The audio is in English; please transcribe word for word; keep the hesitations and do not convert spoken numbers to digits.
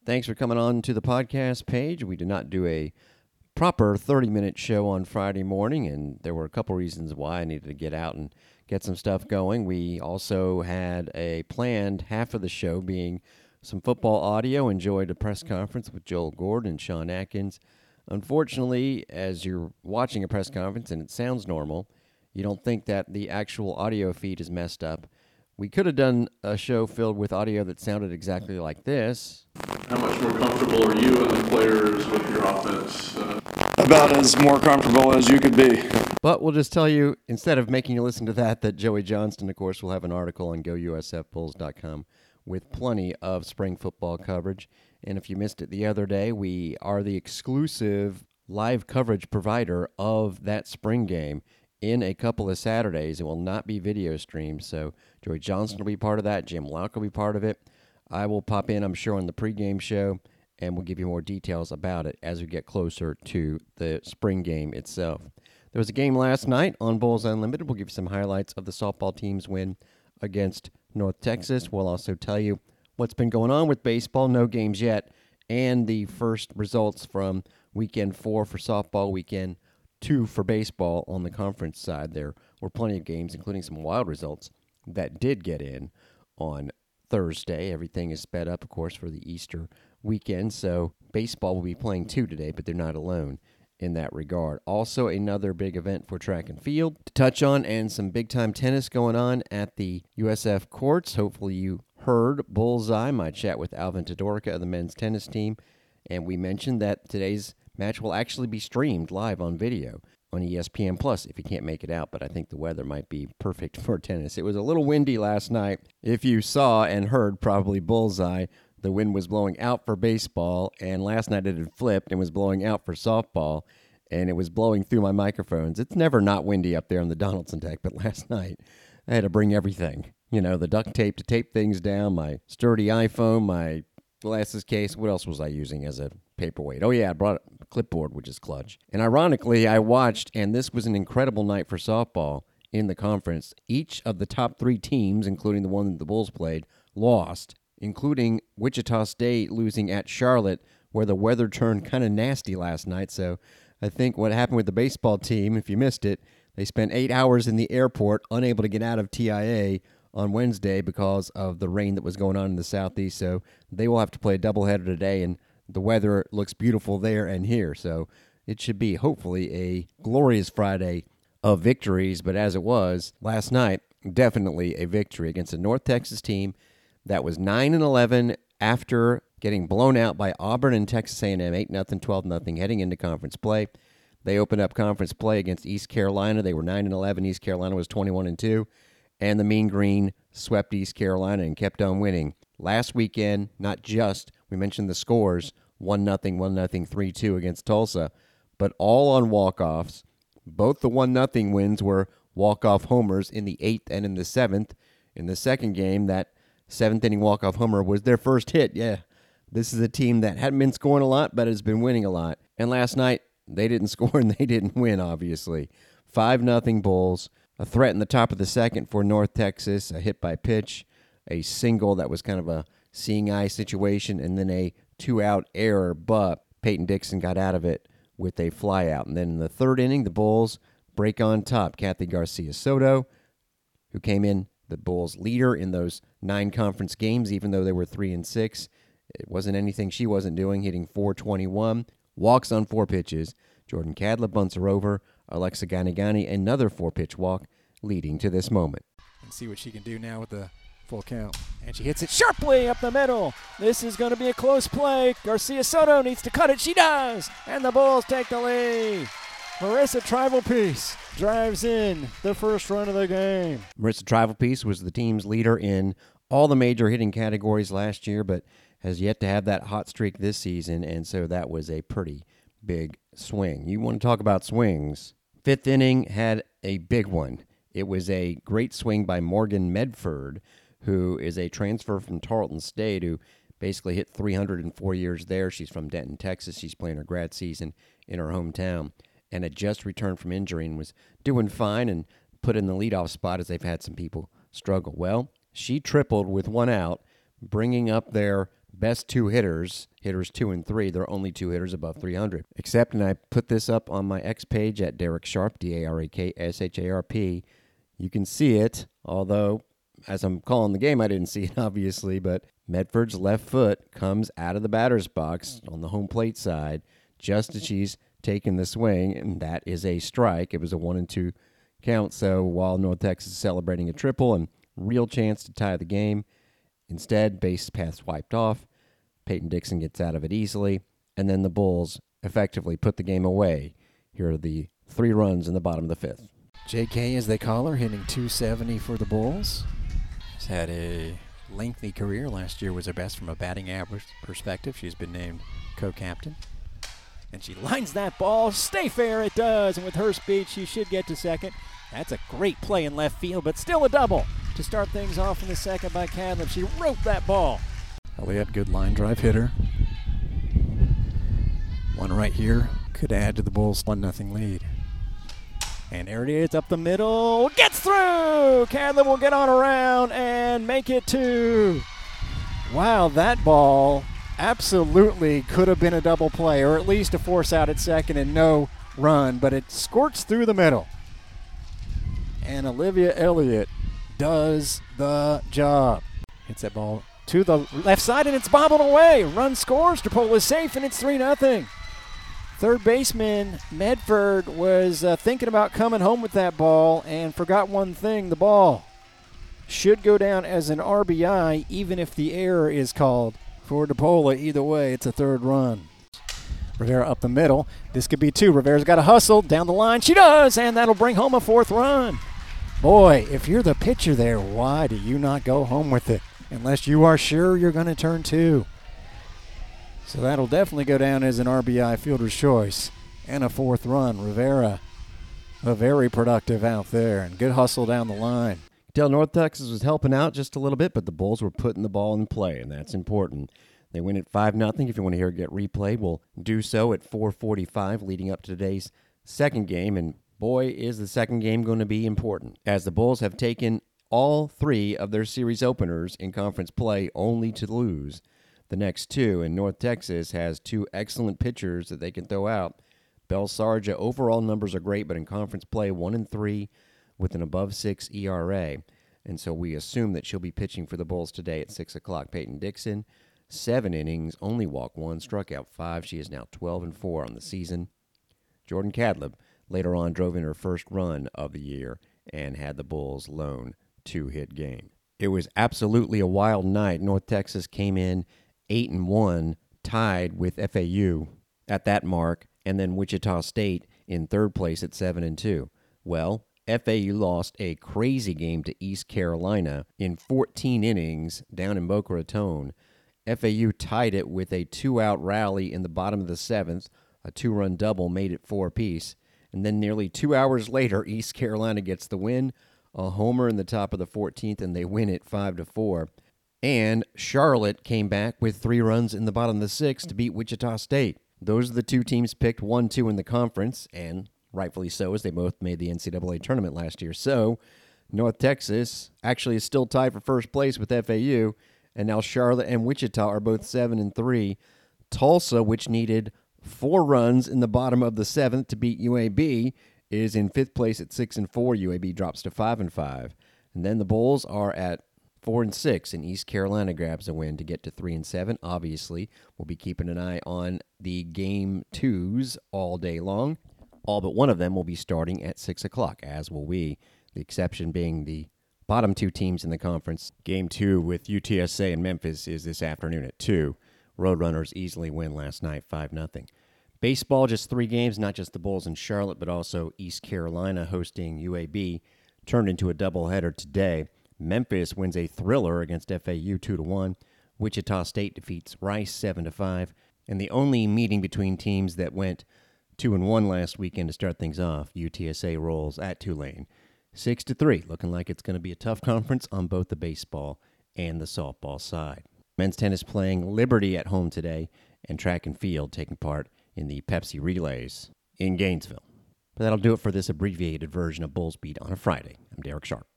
Thanks for coming on to the podcast page. We did not do a proper thirty-minute show on Friday morning, and there were a couple reasons why I needed to get out and get some stuff going. We also had a planned half of the show being some football audio. Enjoyed a press conference with Joel Gordon and Sean Atkins. Unfortunately, as you're watching a press conference and it sounds normal, you don't think that the actual audio feed is messed up. We could have done a show filled with audio that sounded exactly like this. How much more comfortable are you and the players with your offense? Uh... About as more comfortable as you could be. But we'll just tell you, instead of making you listen to that, that Joey Johnston, of course, will have an article on go U S F bulls dot com with plenty of spring football coverage. And if you missed it the other day, we are the exclusive live coverage provider of that spring game in a couple of Saturdays. It will not be video streamed, so Joey Johnston will be part of that. Jim Lauck will be part of it. I will pop in, I'm sure, on the pregame show, and we'll give you more details about it as we get closer to the spring game itself. There was a game last night on Bulls Unlimited. We'll give you some highlights of the softball team's win against North Texas. We'll also tell you what's been going on with baseball, no games yet, and the first results from weekend four for softball, weekend two for baseball on the conference side. There were plenty of games, including some wild results, that did get in on Thursday. Everything is sped up, of course, for the Easter weekend, so baseball will be playing two today, but they're not alone in that regard. Also, another big event for track and field to touch on, and some big-time tennis going on at the U S F courts. Hopefully you heard Bullseye, my chat with Alvin Todorica of the men's tennis team, and we mentioned that today's match will actually be streamed live on video on E S P N Plus if you can't make it out, but I think the weather might be perfect for tennis. It was a little windy last night. If you saw and heard probably Bullseye, the wind was blowing out for baseball, and last night it had flipped and was blowing out for softball, and it was blowing through my microphones. It's never not windy up there on the Donaldson deck, but last night I had to bring everything. You know, the duct tape to tape things down, my sturdy iPhone, my glasses case. What else was I using as a paperweight? Oh, yeah, I brought a clipboard, which is clutch. And ironically, I watched, and this was an incredible night for softball in the conference. Each of the top three teams, including the one that the Bulls played, lost, including Wichita State losing at Charlotte, where the weather turned kind of nasty last night. So I think what happened with the baseball team, if you missed it, they spent eight hours in the airport unable to get out of T I A on Wednesday because of the rain that was going on in the southeast. So they will have to play a doubleheader today, and the weather looks beautiful there and here. So it should be, hopefully, a glorious Friday of victories. But as it was last night, definitely a victory against a North Texas team that was nine and eleven after getting blown out by Auburn and Texas A and M, eight nothing, twelve nothing, heading into conference play. They opened up conference play against East Carolina. They were nine and eleven. East Carolina was twenty-one and two. And the Mean Green swept East Carolina and kept on winning. Last weekend, not just, we mentioned the scores, one nothing, one nothing, three two against Tulsa, but all on walk-offs. Both the one nothing wins were walk-off homers in the eighth and in the seventh. In the second game, that seventh-inning walk-off homer was their first hit. Yeah, this is a team that hadn't been scoring a lot, but has been winning a lot. And last night, they didn't score and they didn't win, obviously. five nothing Bulls. A threat in the top of the second for North Texas, a hit by pitch, a single that was kind of a seeing eye situation, and then a two-out error, but Peyton Dixon got out of it with a flyout. And then in the third inning, the Bulls break on top. Kathy Garcia Soto, who came in the Bulls' leader in those nine conference games, even though they were three and six. It wasn't anything she wasn't doing, hitting four twenty-one, walks on four pitches. Jordan Cadla bunts her over. Alexa Ganigani, another four-pitch walk, leading to this moment. And see what she can do now with the full count. And she hits it sharply up the middle. This is going to be a close play. Garcia Soto needs to cut it. She does. And the Bulls take the lead. Marissa Trivalpiece drives in the first run of the game. Marissa Trivalpiece was the team's leader in all the major hitting categories last year, but has yet to have that hot streak this season, and so that was a pretty big swing. You want to talk about swings. Fifth inning had a big one. It was a great swing by Morgan Medford, who is a transfer from Tarleton State, who basically hit three hundred in four years there. She's from Denton, Texas. She's playing her grad season in her hometown and had just returned from injury and was doing fine and put in the leadoff spot as they've had some people struggle. Well, she tripled with one out, bringing up their best two hitters, hitters two and three, there are only two hitters above three hundred. Except, and I put this up on my X page at Derek Sharp, D A R A K S H A R P. You can see it, although as I'm calling the game, I didn't see it, obviously, but Medford's left foot comes out of the batter's box on the home plate side just as she's taking the swing, and that is a strike. It was a one and two count, so while North Texas is celebrating a triple and real chance to tie the game, instead, base paths wiped off. Peyton Dixon gets out of it easily, and then the Bulls effectively put the game away. Here are the three runs in the bottom of the fifth. J K, as they call her, hitting two seventy for the Bulls. She's had a lengthy career. Last year was her best from a batting average perspective. She's been named co-captain. And she lines that ball. Stay fair, it does. And with her speed, she should get to second. That's a great play in left field, but still a double to start things off in the second by Cadleb. She roped that ball. Elliott, good line drive hitter. One right here could add to the Bulls' one nothing lead. And there it is, up the middle. Gets through! Cadleb will get on around and make it two. Wow, that ball absolutely could have been a double play, or at least a force out at second and no run, but it squirts through the middle. And Olivia Elliott does the job. Hits that ball to the left side, and it's bobbled away. Run scores, Tripola is safe, and it's three nothing. Third baseman Medford was uh, thinking about coming home with that ball and forgot one thing. The ball should go down as an R B I, even if the error is called for DePola. Either way, it's a third run. Rivera up the middle. This could be two. Rivera's got to hustle down the line. She does, and that'll bring home a fourth run. Boy, if you're the pitcher there, why do you not go home with it? Unless you are sure you're going to turn two. So that'll definitely go down as an R B I, fielder's choice, and a fourth run. Rivera, a very productive out there, and good hustle down the line. Del North Texas was helping out just a little bit, but the Bulls were putting the ball in play, and that's important. They win at five nothing. If you want to hear it get replayed, we'll do so at four forty-five leading up to today's second game, and boy, is the second game going to be important, as the Bulls have taken all three of their series openers in conference play only to lose the next two, and North Texas has two excellent pitchers that they can throw out. Belle Sarja, overall numbers are great, but in conference play, one and three with an above six E R A, and so we assume that she'll be pitching for the Bulls today at six o'clock. Peyton Dixon, seven innings, only walked one, struck out five. She is now twelve and four on the season. Jordan Cadleb later on drove in her first run of the year and had the Bulls' lone two-hit game. It was absolutely a wild night. North Texas came in eight and one, tied with F A U at that mark, and then Wichita State in third place at seven and two. Well, F A U lost a crazy game to East Carolina in fourteen innings down in Boca Raton. F A U tied it with a two-out rally in the bottom of the seventh. A two-run double made it four apiece. And then nearly two hours later, East Carolina gets the win, a homer in the top of the fourteenth, and they win it five to four. And Charlotte came back with three runs in the bottom of the sixth to beat Wichita State. Those are the two teams picked one two in the conference, and rightfully so, as they both made the N C double A tournament last year. So North Texas actually is still tied for first place with F A U, and now Charlotte and Wichita are both seven and three. Tulsa, which needed four runs in the bottom of the seventh to beat U A B, is in fifth place at six and four. U A B drops to five and five, and then the Bulls are at four and six, and East Carolina grabs a win to get to three and seven. Obviously, we'll be keeping an eye on the game twos all day long. All but one of them will be starting at six o'clock, as will we. The exception being the bottom two teams in the conference. Game two with U T S A and Memphis is this afternoon at two. Roadrunners easily win last night, five nothing. Baseball, just three games, not just the Bulls in Charlotte, but also East Carolina hosting U A B, turned into a doubleheader today. Memphis wins a thriller against F A U two to one. Wichita State defeats Rice seven to five. And the only meeting between teams that went two and one last weekend to start things off, U T S A rolls at Tulane six to three, looking like it's going to be a tough conference on both the baseball and the softball side. Men's tennis playing Liberty at home today, and track and field taking part in the Pepsi Relays in Gainesville. But that'll do it for this abbreviated version of Bulls Beat on a Friday. I'm Derek Sharp.